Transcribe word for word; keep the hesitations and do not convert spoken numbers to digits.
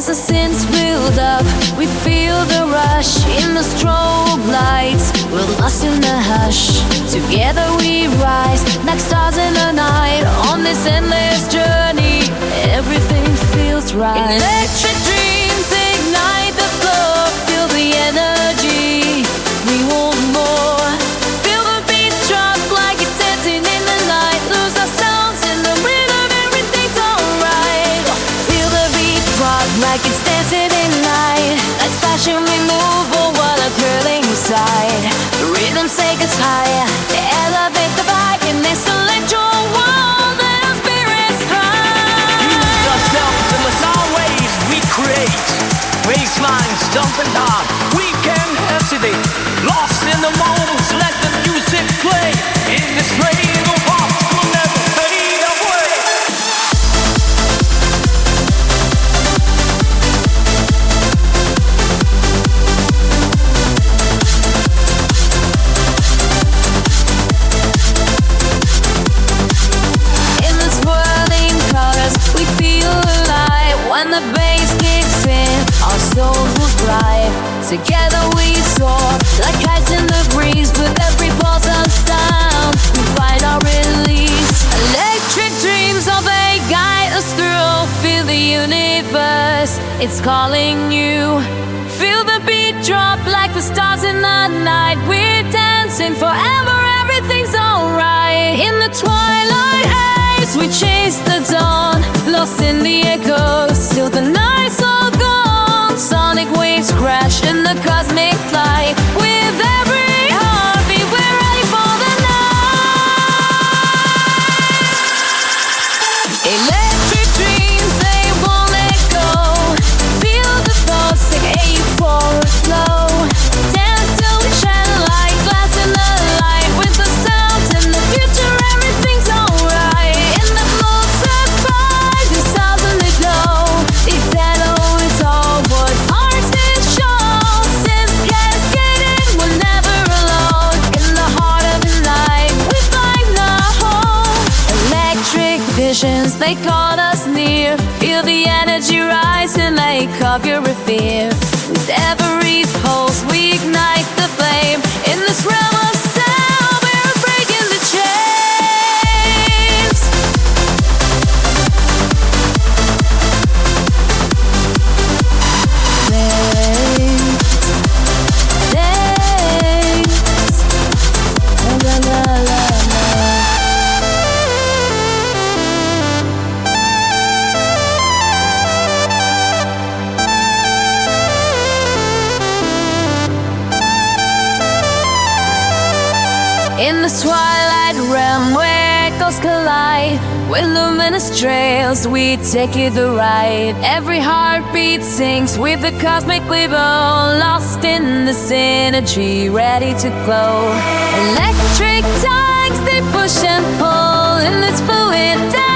the scenes build up, we feel the rush in the strobe lights. We're lost in the hush. Together we rise like stars in the night. On this endless journey, everything feels right. Electric dreams ignite the flow. Feel the energy. We want more. Feel the beat drop like it's dancing in the night. Lose ourselves in the rhythm. Everything's alright. Feel the beat drop like it's dancing in the night. Like splashing we move or while I'm curling inside. The rhythms take us higher. They elevate the vibe in this electro world. Let our spirits thrive. Use ourselves in the sound waves we create. Baselines jumping hard. We can't hesitate. Lost in the moments. Let the music play. In this rain of hearts will never fade away. In the swirling colors, we feel alive. When the bass kicks in, our souls will thrive. Together we soar like kites in the breeze. With every pulse of sound, we find our release. Electric dreams, oh they guide us through. Feel the universe, it's calling you. Feel the beat drop like the stars in the night. We're dancing forever, everything's alright. In the twilight haze, we chase the dawn. Lost in the echoes, till the night's all gone. Sonic waves crash in the cosmic flight. With every heartbeat, we're ready for the night. Electric dreams, they won't let go. Feel the pulse, take aim for a flow. Dance till we shine like glass in the light. With the sound in the future, everything's alright. In the flow set by the stars and they glow. Eternal is all what art is shown. Since cascading, we're never alone. In the heart of the night, we find our home. Electric visions, they call us near. Feel the energy rising like cover a fear. With every pulse, we ignite the flame. In this realm of sound, we're breaking the chains. Thanks, thanks, la la la la. In the twilight realm where echoes collide, with luminous trails we take you the ride. Every heartbeat sings with the cosmic wave, lost in the synergy, ready to glow. Electric tides, they push and pull in this fluid dance.